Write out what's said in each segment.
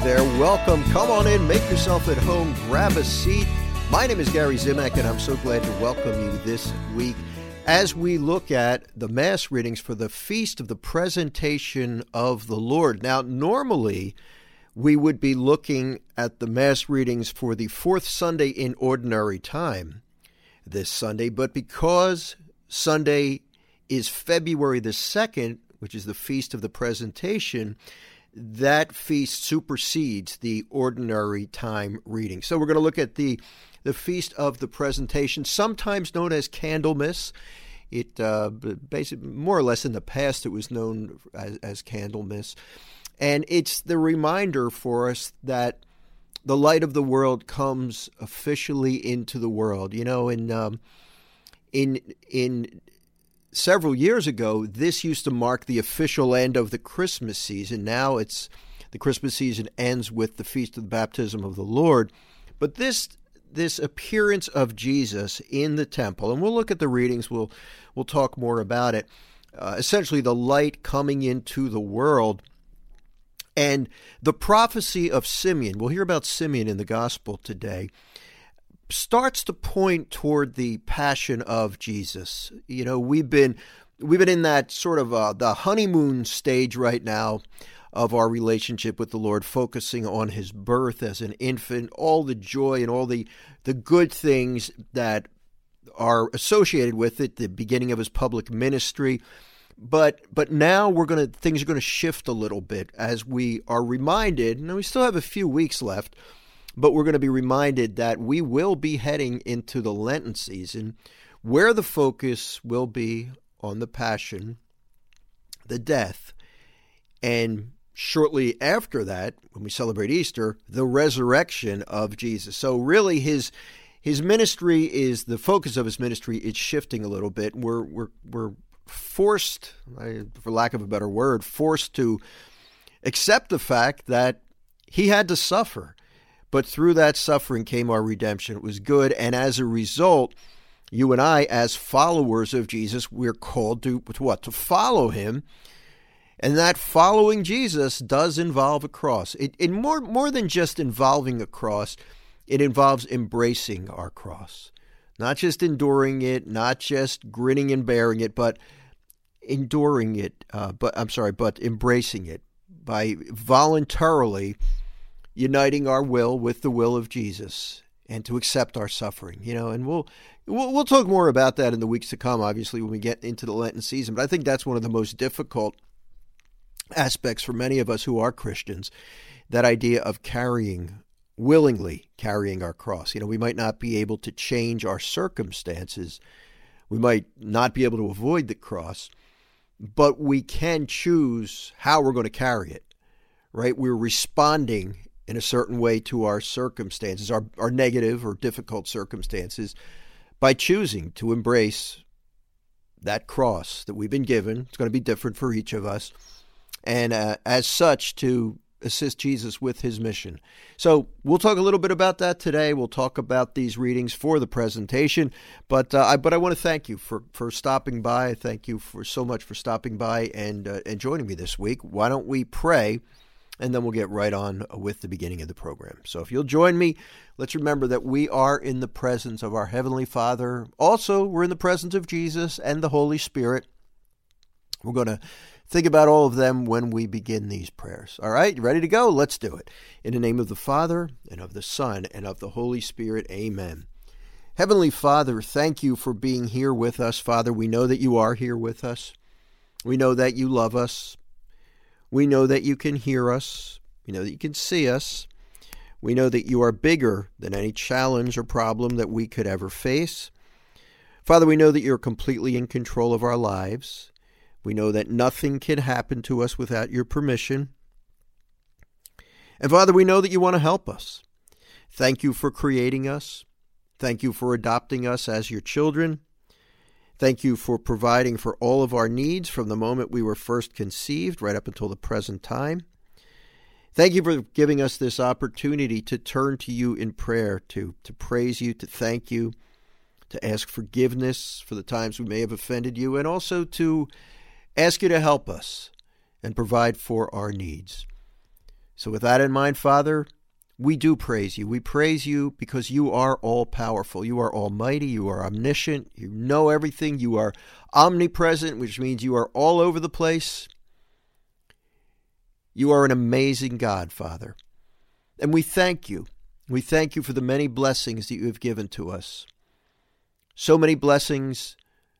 there. Welcome. Come on in. Make yourself at home. Grab a seat. My name is Gary Zimak, and I'm so glad to welcome you this week as we look at the Mass readings for the Feast of the Presentation of the Lord. Now, normally, we would be looking at the Mass readings for the fourth Sunday in Ordinary Time this Sunday, but because Sunday is February the 2nd, which is the Feast of the Presentation, that feast supersedes the Ordinary Time reading. So we're going to look at the Feast of the Presentation, sometimes known as Candlemas. It basically, more or less in the past, it was known as Candlemas. And it's the reminder for us that the light of the world comes officially into the world. You know, in several years ago, this used to mark the official end of the Christmas season. Now the Christmas season ends with the Feast of the Baptism of the Lord. But this appearance of Jesus in the temple, and we'll look at the readings, we'll talk more about it, essentially the light coming into the world, and the prophecy of Simeon, we'll hear about Simeon in the gospel today, starts to point toward the passion of Jesus. You know, we've been in that sort of the honeymoon stage right now of our relationship with the Lord, focusing on his birth as an infant, all the joy and all the good things that are associated with it, the beginning of his public ministry. But now things are going to shift a little bit as we are reminded, and we still have a few weeks left, but we're going to be reminded that we will be heading into the Lenten season where the focus will be on the Passion, the death, and shortly after that, when we celebrate Easter, the resurrection of Jesus. So really his ministry is, the focus of his ministry is shifting a little bit. We're forced, for lack of a better word, forced to accept the fact that he had to suffer. But through that suffering came our redemption. It was good. And as a result, you and I, as followers of Jesus, we're called to what? To follow him. And that following Jesus does involve a cross. It more than just involving a cross, it involves embracing our cross. Not just enduring it, not just grinning and bearing it, but enduring it, but embracing it by voluntarily uniting our will with the will of Jesus and to accept our suffering, you know, and we'll talk more about that in the weeks to come, obviously, when we get into the Lenten season. But I think that's one of the most difficult aspects for many of us who are Christians, that idea of willingly carrying our cross. You know, we might not be able to change our circumstances. We might not be able to avoid the cross, but we can choose how we're going to carry it, right? We're responding in a certain way to our circumstances, our negative or difficult circumstances, by choosing to embrace that cross that we've been given. It's going to be different for each of us. And as such, to assist Jesus with his mission. So we'll talk a little bit about that today. We'll talk about these readings for the presentation. But I want to thank you for stopping by. Thank you so much for stopping by and joining me this week. Why don't we pray, and then we'll get right on with the beginning of the program. So if you'll join me, let's remember that we are in the presence of our Heavenly Father. Also, we're in the presence of Jesus and the Holy Spirit. We're going to think about all of them when we begin these prayers. All right, you ready to go? Let's do it. In the name of the Father, and of the Son, and of the Holy Spirit, amen. Heavenly Father, thank you for being here with us. Father, we know that you are here with us. We know that you love us. We know that you can hear us. We know that you can see us. We know that you are bigger than any challenge or problem that we could ever face. Father, we know that you're completely in control of our lives. We know that nothing can happen to us without your permission. And Father, we know that you want to help us. Thank you for creating us. Thank you for adopting us as your children. Thank you for providing for all of our needs from the moment we were first conceived right up until the present time. Thank you for giving us this opportunity to turn to you in prayer, to praise you, to thank you, to ask forgiveness for the times we may have offended you, and also to ask you to help us and provide for our needs. So with that in mind, Father, we do praise you. We praise you because you are all-powerful. You are almighty. You are omniscient. You know everything. You are omnipresent, which means you are all over the place. You are an amazing God, Father. And we thank you. We thank you for the many blessings that you have given to us. So many blessings,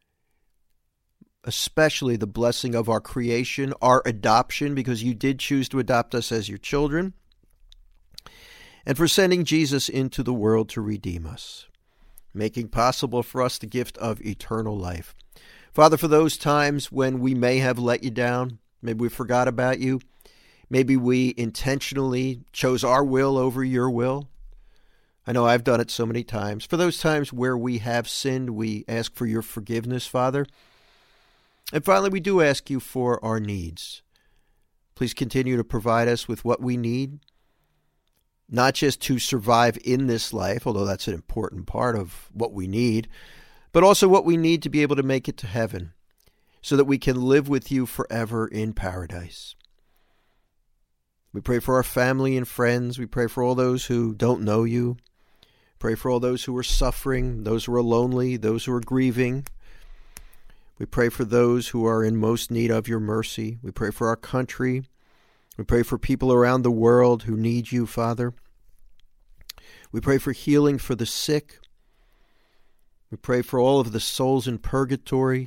especially the blessing of our creation, our adoption, because you did choose to adopt us as your children, and for sending Jesus into the world to redeem us, making possible for us the gift of eternal life. Father, for those times when we may have let you down, maybe we forgot about you, maybe we intentionally chose our will over your will. I know I've done it so many times. For those times where we have sinned, we ask for your forgiveness, Father. And finally, we do ask you for our needs. Please continue to provide us with what we need, not just to survive in this life, although that's an important part of what we need, but also what we need to be able to make it to heaven so that we can live with you forever in paradise. We pray for our family and friends. We pray for all those who don't know you. Pray for all those who are suffering, those who are lonely, those who are grieving. We pray for those who are in most need of your mercy. We pray for our country. We pray for people around the world who need you, Father. We pray for healing for the sick. We pray for all of the souls in purgatory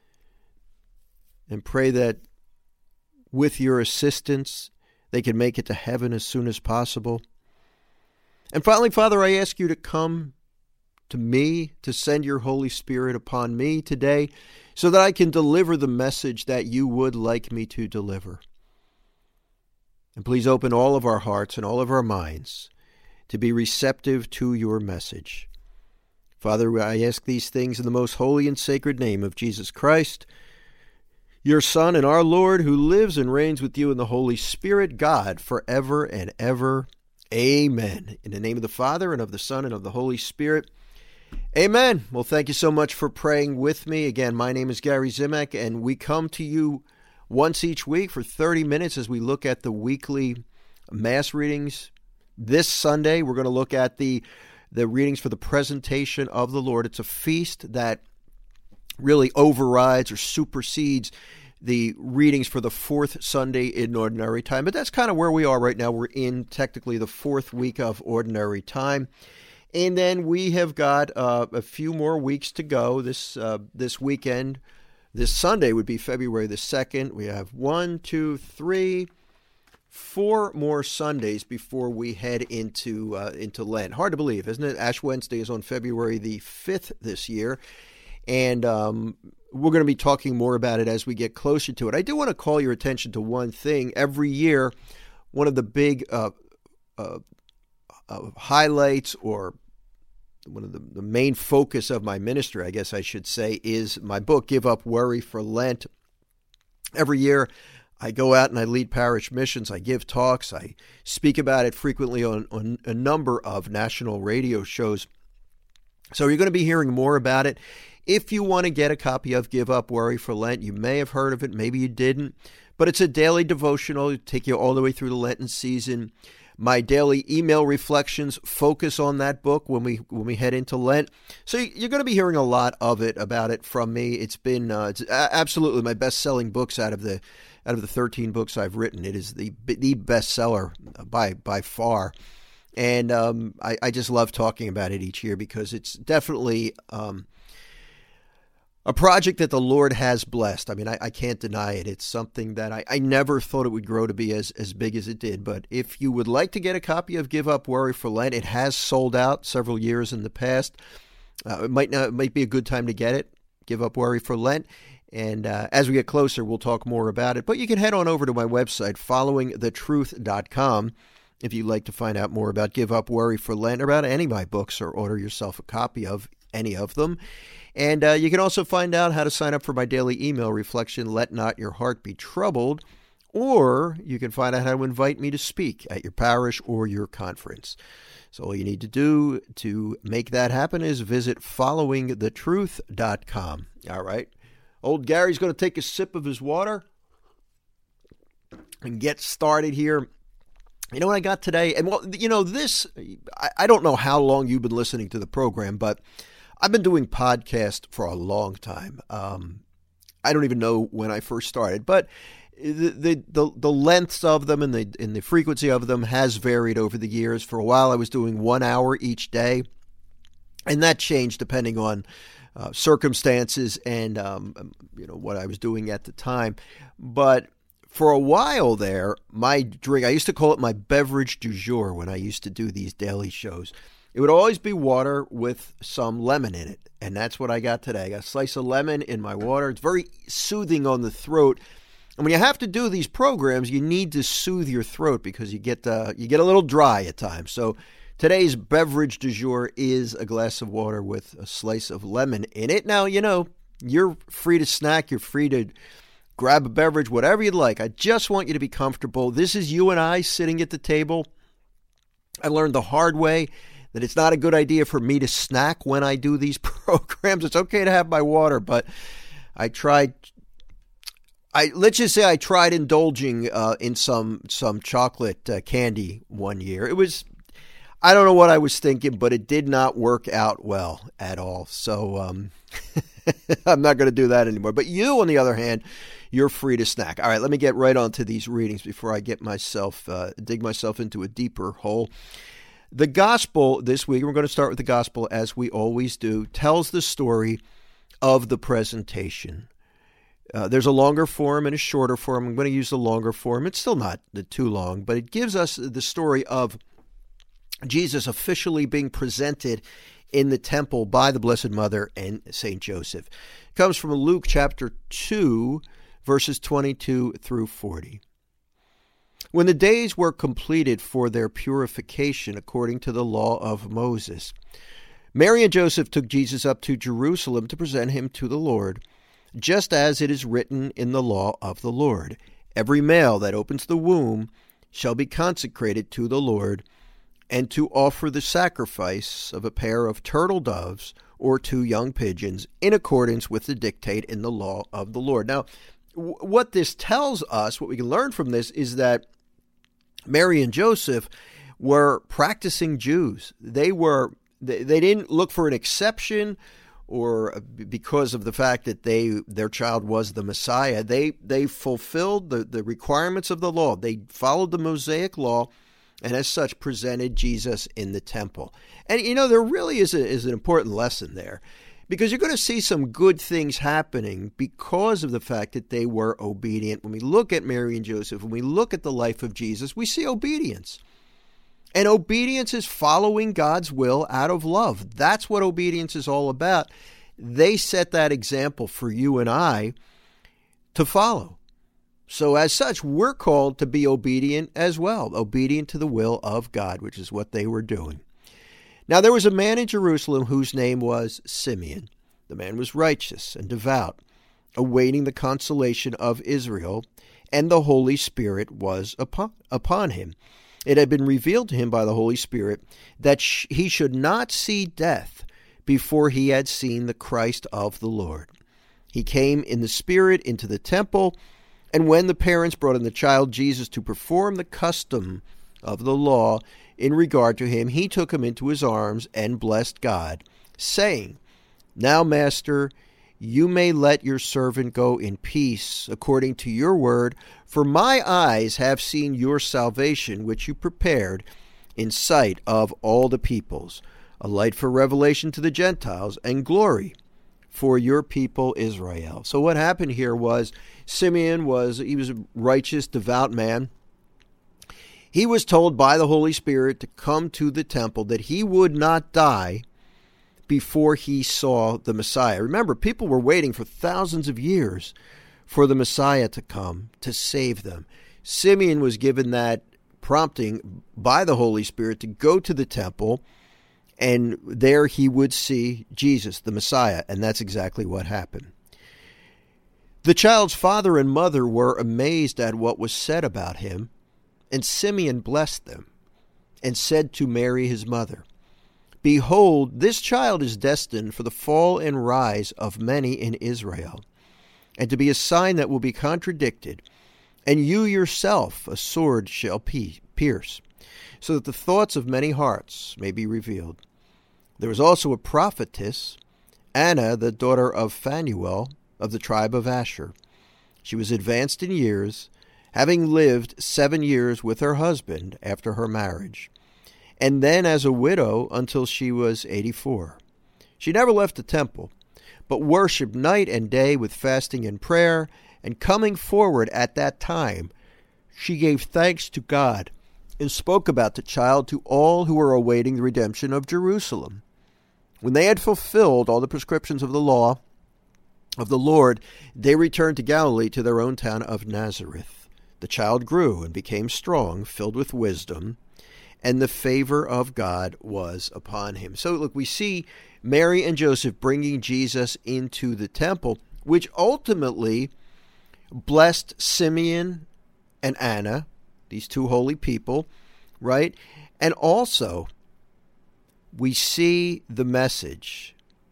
and pray that with your assistance, they can make it to heaven as soon as possible. And finally, Father, I ask you to come to me, to send your Holy Spirit upon me today so that I can deliver the message that you would like me to deliver. And please open all of our hearts and all of our minds to be receptive to your message. Father, I ask these things in the most holy and sacred name of Jesus Christ, your Son and our Lord, who lives and reigns with you in the Holy Spirit, God, forever and ever. Amen. In the name of the Father, and of the Son, and of the Holy Spirit. Amen. Well, thank you so much for praying with me. Again, my name is Gary Zimak, and we come to you once each week for 30 minutes as we look at the weekly Mass readings. This Sunday, we're going to look at the readings for the presentation of the Lord. It's a feast that really overrides or supersedes the readings for the fourth Sunday in Ordinary Time. But that's kind of where we are right now. We're in technically the fourth week of Ordinary Time. And then we have got a few more weeks to go this weekend. This Sunday would be February the 2nd. We have 4 more Sundays before we head into Lent. Hard to believe, isn't it? Ash Wednesday is on February the 5th this year. And we're going to be talking more about it as we get closer to it. I do want to call your attention to one thing. Every year, one of the big highlights, or one of the main focus of my ministry, I guess I should say, is my book, Give Up Worry for Lent. Every year, I go out and I lead parish missions. I give talks. I speak about it frequently on a number of national radio shows. So you're going to be hearing more about it. If you want to get a copy of Give Up Worry for Lent, you may have heard of it, maybe you didn't, but it's a daily devotional. It'll take you all the way through the Lenten season. My daily email reflections focus on that book when we head into Lent. So you're going to be hearing a lot about it from me. It's been it's absolutely my best-selling books out of the 13 books I've written. It is the bestseller by far. And I just love talking about it each year because it's definitely a project that the Lord has blessed. I mean, I can't deny it. It's something that I never thought it would grow to be as big as it did. But if you would like to get a copy of Give Up Worry for Lent, it has sold out several years in the past. It might be a good time to get it, Give Up Worry for Lent. And as we get closer, we'll talk more about it. But you can head on over to my website, followingthetruth.com, if you'd like to find out more about Give Up Worry for Lent, or about any of my books, or order yourself a copy of any of them. And you can also find out how to sign up for my daily email reflection, Let Not Your Heart Be Troubled, or you can find out how to invite me to speak at your parish or your conference. So all you need to do to make that happen is visit followingthetruth.com. All right. Old Gary's going to take a sip of his water and get started here You know what I got today? And well, I don't know how long you've been listening to the program, but I've been doing podcasts for a long time. I don't even know when I first started, but the lengths of them and the frequency of them has varied over the years. For a while, I was doing 1 hour each day, and that changed depending on circumstances and what I was doing at the time. But for a while there, my drink, I used to call it my beverage du jour when I used to do these daily shows. It would always be water with some lemon in it, and that's what I got today. I got a slice of lemon in my water. It's very soothing on the throat. And when you have to do these programs, you need to soothe your throat because you get a little dry at times. So today's beverage du jour is a glass of water with a slice of lemon in it. Now, you're free to snack. You're free to grab a beverage, whatever you'd like. I just want you to be comfortable. This is you and I sitting at the table. I learned the hard way that it's not a good idea for me to snack when I do these programs. It's okay to have my water, but let's just say I tried indulging in some chocolate candy one year. I don't know what I was thinking, but it did not work out well at all. So I'm not going to do that anymore. But you, on the other hand, you're free to snack. All right, let me get right on to these readings before I dig myself into a deeper hole. The gospel this week, we're going to start with the gospel as we always do, tells the story of the presentation. There's a longer form and a shorter form. I'm going to use the longer form. It's still not too long, but it gives us the story of Jesus officially being presented in the temple by the Blessed Mother and St. Joseph. It comes from Luke chapter 2, verses 22 through 40. When the days were completed for their purification according to the law of Moses, Mary and Joseph took Jesus up to Jerusalem to present him to the Lord, just as it is written in the law of the Lord. Every male that opens the womb shall be consecrated to the Lord, and to offer the sacrifice of a pair of turtle doves or 2 young pigeons in accordance with the dictate in the law of the Lord. Now, what this tells us, what we can learn from this, is that Mary and Joseph were practicing Jews. They didn't look for an exception or because of the fact that their child was the Messiah. They fulfilled the requirements of the law. They followed the Mosaic law, and as such presented Jesus in the temple. And there really is an important lesson there, because you're going to see some good things happening because of the fact that they were obedient. When we look at Mary and Joseph, when we look at the life of Jesus, we see obedience. And obedience is following God's will out of love. That's what obedience is all about. They set that example for you and I to follow. So as such, we're called to be obedient as well, obedient to the will of God, which is what they were doing. Now there was a man in Jerusalem whose name was Simeon. The man was righteous and devout, awaiting the consolation of Israel, and the Holy Spirit was upon him. It had been revealed to him by the Holy Spirit that he should not see death before he had seen the Christ of the Lord. He came in the Spirit into the temple, and when the parents brought in the child Jesus to perform the custom of the law in regard to him, he took him into his arms and blessed God, saying, "Now, Master, you may let your servant go in peace according to your word, for my eyes have seen your salvation, which you prepared in sight of all the peoples, a light for revelation to the Gentiles and glory for your people Israel." So what happened here was Simeon was a righteous, devout man. He was told by the Holy Spirit to come to the temple, that he would not die before he saw the Messiah. Remember, people were waiting for thousands of years for the Messiah to come to save them. Simeon was given that prompting by the Holy Spirit to go to the temple, and there he would see Jesus, the Messiah, and that's exactly what happened. The child's father and mother were amazed at what was said about him, and Simeon blessed them and said to Mary his mother, "Behold, this child is destined for the fall and rise of many in Israel, and to be a sign that will be contradicted, and you yourself a sword shall pierce, so that the thoughts of many hearts may be revealed. There was also a prophetess, Anna, the daughter of Phanuel, of the tribe of Asher. She was advanced in years, having lived 7 years with her husband after her marriage, and then as a widow until she was 84. She never left the temple, but worshipped night and day with fasting and prayer, and coming forward at that time, she gave thanks to God and spoke about the child to all who were awaiting the redemption of Jerusalem. When they had fulfilled all the prescriptions of the law of the Lord, they returned to Galilee, to their own town of Nazareth. The child grew and became strong, filled with wisdom, and the favor of God was upon him. So look, we see Mary and Joseph bringing Jesus into the temple, which ultimately blessed Simeon and Anna, these two holy people, right? And also, we see the message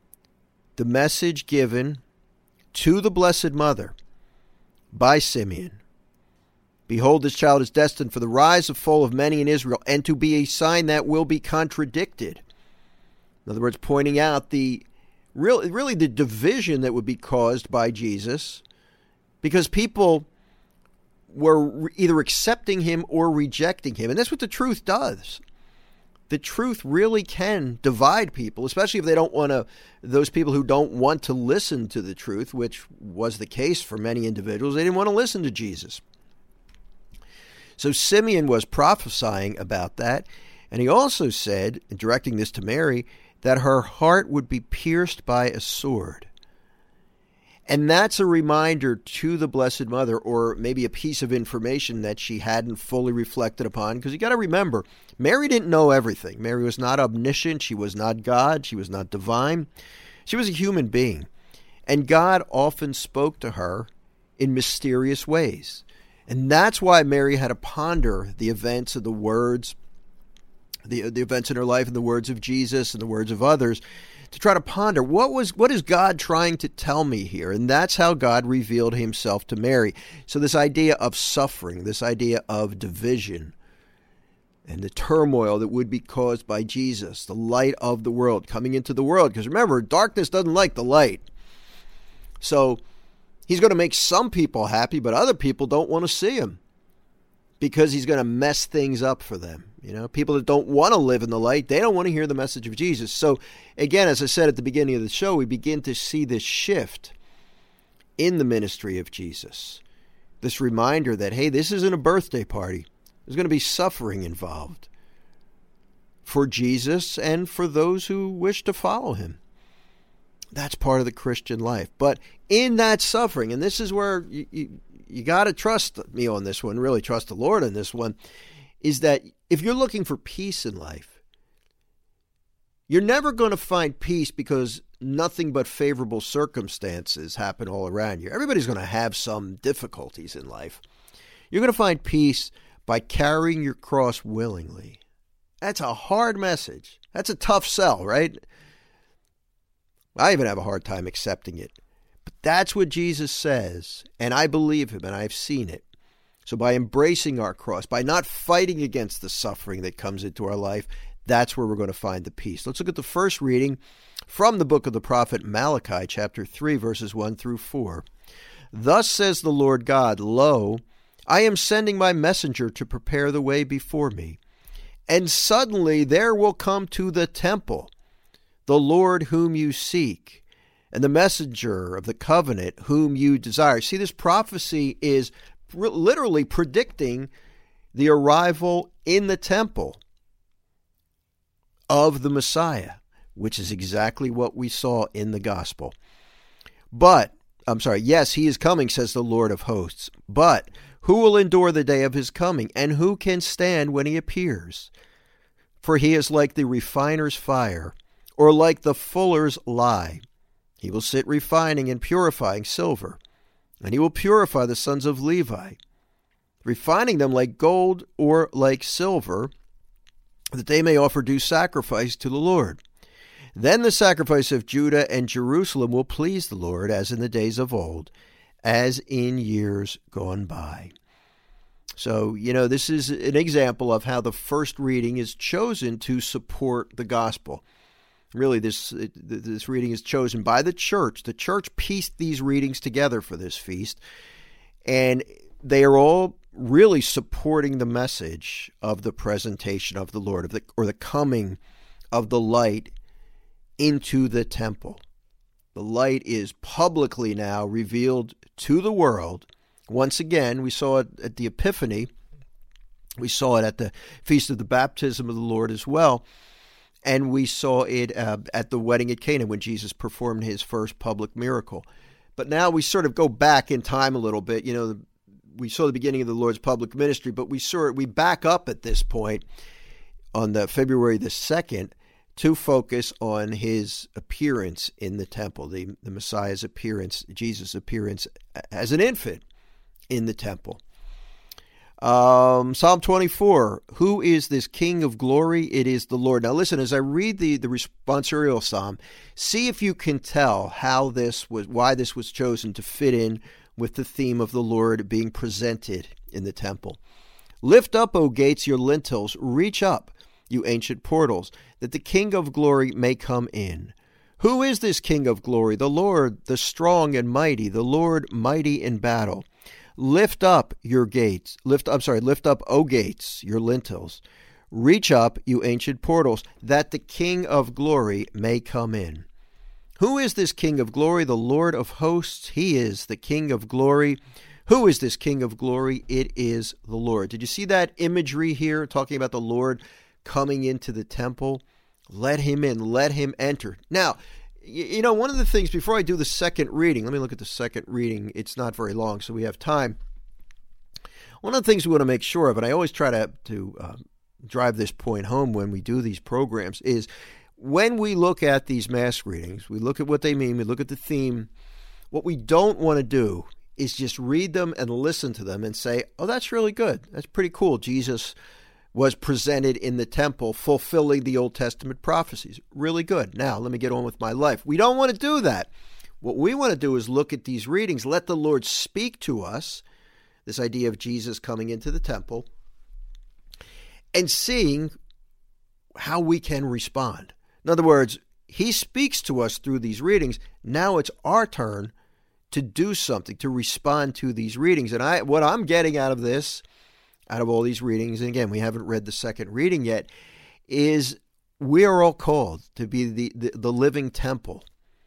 given to the Blessed Mother by Simeon. Behold, this child is destined for the rise and fall of many in Israel, and to be a sign that will be contradicted. In other words, pointing out really the division that would be caused by Jesus, because people were either accepting him or rejecting him. And that's what the truth does. The truth really can divide people, especially if they don't want to, those people who don't want to listen to the truth, which was the case for many individuals. They didn't want to listen to Jesus. So Simeon was prophesying about that, and he also said, directing this to Mary, that her heart would be pierced by a sword. And that's a reminder to the Blessed Mother, or maybe a piece of information that she hadn't fully reflected upon, because you got to remember, Mary didn't know everything. Mary was not omniscient. She was not God. She was not divine. She was a human being. And God often spoke to her in mysterious ways. And that's why Mary had to ponder the events of the words, the events in her life and the words of Jesus and the words of others, to try to ponder what is God trying to tell me here? And that's how God revealed himself to Mary. So this idea of suffering, this idea of division, and the turmoil that would be caused by Jesus, the light of the world, coming into the world. Because remember, darkness doesn't like the light. So he's going to make some people happy, but other people don't want to see him, because he's going to mess things up for them. You know, people that don't want to live in the light, they don't want to hear the message of Jesus. So again, as I said at the beginning of the show, we begin to see this shift in the ministry of Jesus. This reminder that, hey, this isn't a birthday party. There's going to be suffering involved for Jesus and for those who wish to follow him. That's part of the Christian life. But in that suffering, and this is where you got to trust me on this one, really trust the Lord on this one, is that if you're looking for peace in life, you're never going to find peace because nothing but favorable circumstances happen all around you. Everybody's going to have some difficulties in life. You're going to find peace by carrying your cross willingly. That's a hard message. That's a tough sell, right? I even have a hard time accepting it. But that's what Jesus says, and I believe him, and I've seen it. So by embracing our cross, by not fighting against the suffering that comes into our life, that's where we're going to find the peace. Let's look at the first reading from the book of the prophet Malachi, chapter 3, verses 1 through 4. Thus says the Lord God, Lo, I am sending my messenger to prepare the way before me. And suddenly there will come to the temple the Lord whom you seek, and the messenger of the covenant whom you desire. See, this prophecy is literally predicting the arrival in the temple of the Messiah, which is exactly what we saw in the gospel. Yes, he is coming, says the Lord of hosts. But who will endure the day of his coming, and who can stand when he appears? For he is like the refiner's fire, or like the fuller's lye. He will sit refining and purifying silver, and he will purify the sons of Levi, refining them like gold or like silver, that they may offer due sacrifice to the Lord. Then the sacrifice of Judah and Jerusalem will please the Lord, as in the days of old, as in years gone by. So, this is an example of how the first reading is chosen to support the gospel. Really, this reading is chosen by the church. The church pieced these readings together for this feast, and they are all really supporting the message of the presentation of the Lord, or the coming of the light into the temple. The light is publicly now revealed to the world. Once again, we saw it at the Epiphany. We saw it at the Feast of the Baptism of the Lord as well. And we saw it at the wedding at Cana when Jesus performed his first public miracle. But now we sort of go back in time a little bit. We saw the beginning of the Lord's public ministry, but we back up at this point on the February the 2nd to focus on his appearance in the temple, the Messiah's appearance, Jesus' appearance as an infant in the temple. Psalm 24, who is this King of glory? It is the Lord. Now listen, as I read the responsorial psalm, see if you can tell why this was chosen to fit in with the theme of the Lord being presented in the temple. Lift up, O gates, your lintels, reach up, you ancient portals, that the King of glory may come in. Who is this King of glory? The Lord, the strong and mighty, the Lord mighty in battle. Lift up, O gates, your lintels. Reach up, you ancient portals, that the King of glory may come in. Who is this King of glory? The Lord of hosts. He is the King of glory. Who is this King of glory? It is the Lord. Did you see that imagery here, talking about the Lord coming into the temple? Let him in. Let him enter. Now, one of the things, before I do the second reading, let me look at the second reading. It's not very long, so we have time. One of the things we want to make sure of, and I always try to drive this point home when we do these programs, is when we look at these Mass readings, we look at what they mean, we look at the theme. What we don't want to do is just read them and listen to them and say, oh, that's really good. That's pretty cool. Jesus was presented in the temple, fulfilling the Old Testament prophecies. Really good. Now, let me get on with my life. We don't want to do that. What we want to do is look at these readings, let the Lord speak to us, this idea of Jesus coming into the temple, and seeing how we can respond. In other words, he speaks to us through these readings. Now it's our turn to do something, to respond to these readings. And what I'm getting out of this, out of all these readings, and again, we haven't read the second reading yet, is we are all called to be the living temple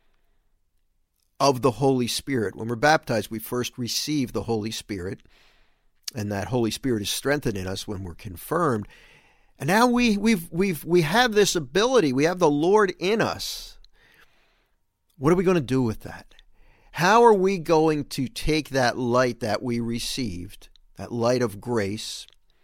of the Holy Spirit. When we're baptized, we first receive the Holy Spirit, and that Holy Spirit is strengthened in us when we're confirmed. And now we have this ability. We have the Lord in us. What are we going to do with that? How are we going to take that light that we received, that light of grace,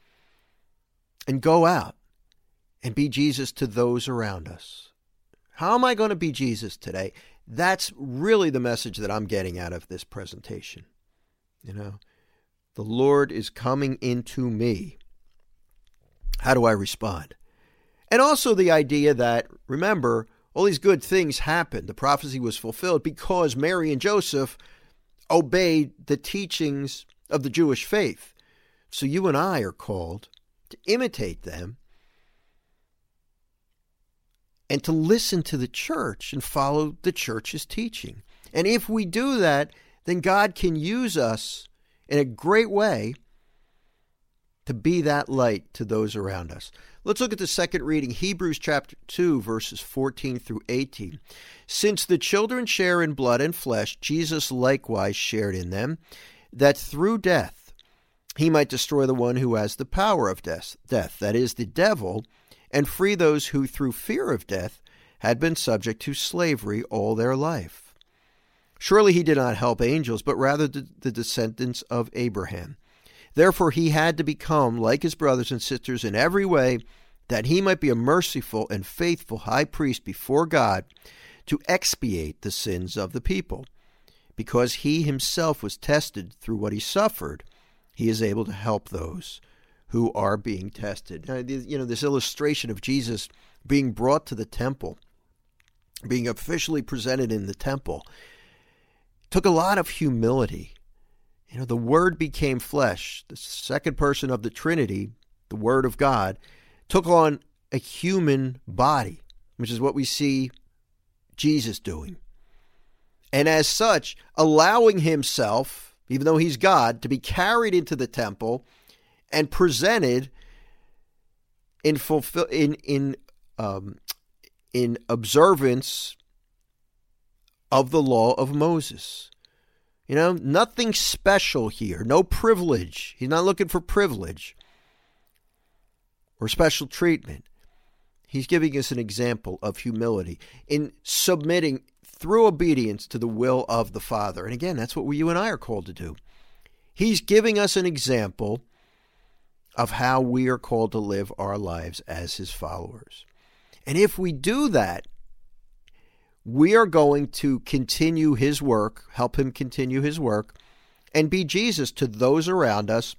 and go out and be Jesus to those around us? How am I going to be Jesus today? That's really the message that I'm getting out of this presentation. The Lord is coming into me. How do I respond? And also the idea that, remember, all these good things happened. The prophecy was fulfilled because Mary and Joseph obeyed the teachings of the Jewish faith. So you and I are called to imitate them and to listen to the church and follow the church's teaching. And if we do that, then God can use us in a great way to be that light to those around us. Let's look at the second reading, Hebrews chapter 2, verses 14 through 18. Since the children share in blood and flesh, Jesus likewise shared in them, that through death he might destroy the one who has the power of death, that is, the devil, and free those who through fear of death had been subject to slavery all their life. Surely he did not help angels, but rather the descendants of Abraham. Therefore he had to become like his brothers and sisters in every way, that he might be a merciful and faithful high priest before God to expiate the sins of the people. Because he himself was tested through what he suffered, he is able to help those who are being tested. Now, this illustration of Jesus being brought to the temple, being officially presented in the temple, took a lot of humility. The Word became flesh. The second person of the Trinity, the Word of God, took on a human body, which is what we see Jesus doing. And as such, allowing himself, even though he's God, to be carried into the temple and presented in observance of the law of Moses. Nothing special here, no privilege. He's not looking for privilege or special treatment. He's giving us an example of humility in submitting through obedience to the will of the Father. And again, that's what you and I are called to do. He's giving us an example of how we are called to live our lives as his followers. And if we do that, we are going to continue his work, help him continue his work, and be Jesus to those around us.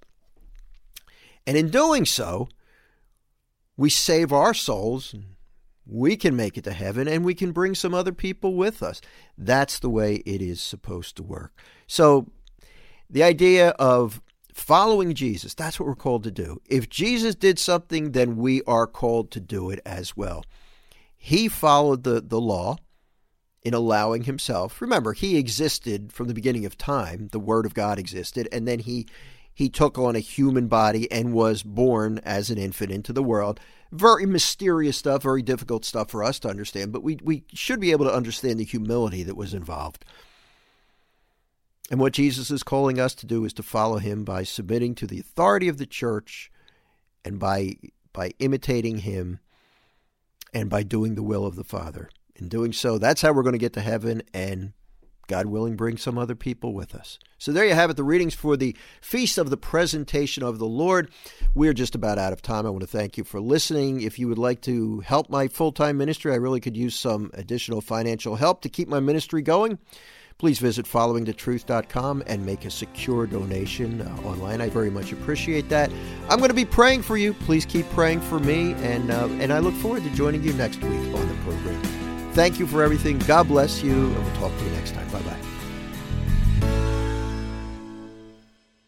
And in doing so, we save our souls, we can make it to heaven, and we can bring some other people with us. That's the way it is supposed to work. So the idea of following Jesus, that's what we're called to do. If Jesus did something, then we are called to do it as well. He followed the law in allowing himself. Remember, he existed from the beginning of time. The Word of God existed, and then he took on a human body and was born as an infant into the world. Very mysterious stuff, very difficult stuff for us to understand, but we should be able to understand the humility that was involved. And what Jesus is calling us to do is to follow him by submitting to the authority of the church and by imitating him and by doing the will of the Father. In doing so, that's how we're going to get to heaven and, God willing, bring some other people with us. So there you have it, the readings for the Feast of the Presentation of the Lord. We're just about out of time. I want to thank you for listening. If you would like to help my full-time ministry, I really could use some additional financial help to keep my ministry going. Please visit followingthetruth.com and make a secure donation online. I very much appreciate that. I'm going to be praying for you. Please keep praying for me, and I look forward to joining you next week on the program. Thank you for everything. God bless you, and we'll talk to you next time. Bye-bye.